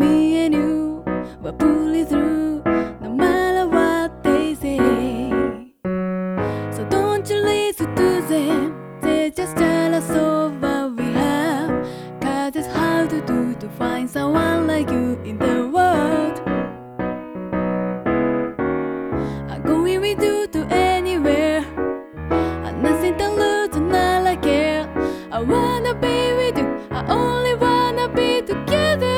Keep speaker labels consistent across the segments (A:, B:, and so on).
A: me and you will pull it through, no matter what they say. So don't you listen to them, they just jealous of what we have. Cause it's hard to do to find someone like you in the world. I'm going with you to anywhere, nothing to lose and all I care. I wanna be with you, I only wanna be together.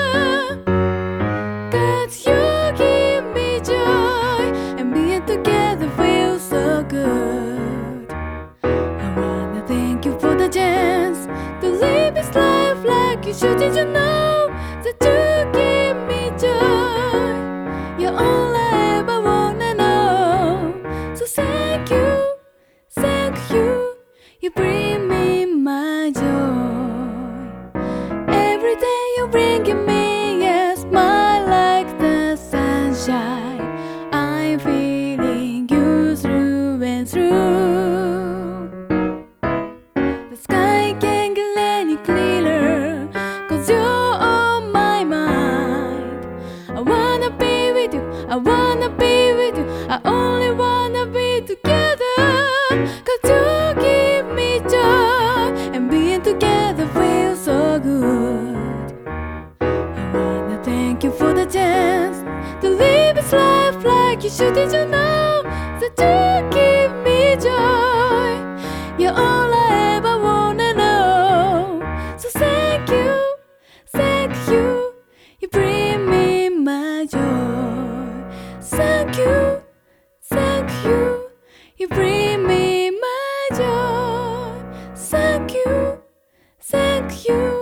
A: Cause you give me joy, and being together feels so good. I wanna thank you for the chance to live this life like you should. Did you know that you give me joy? You're all I ever wanna know. So thank you, thank you. You bring me my joy. Every day you bring me, yes, smile like the sunshine. I'm feeling you through and through. The sky can't get any clearer, cause you're on my mind. I wanna be with you, I wanna be with you, I only wanna be together. Cause you give me joy, and being together feels so good. I wanna thank you for the chance to live this life like you should. Did you know that you give me joy? You're all I ever wanna know. So thank you, thank you. You bring me my joy. Thank you, thank you. You bring me my joy. Thank you, thank you.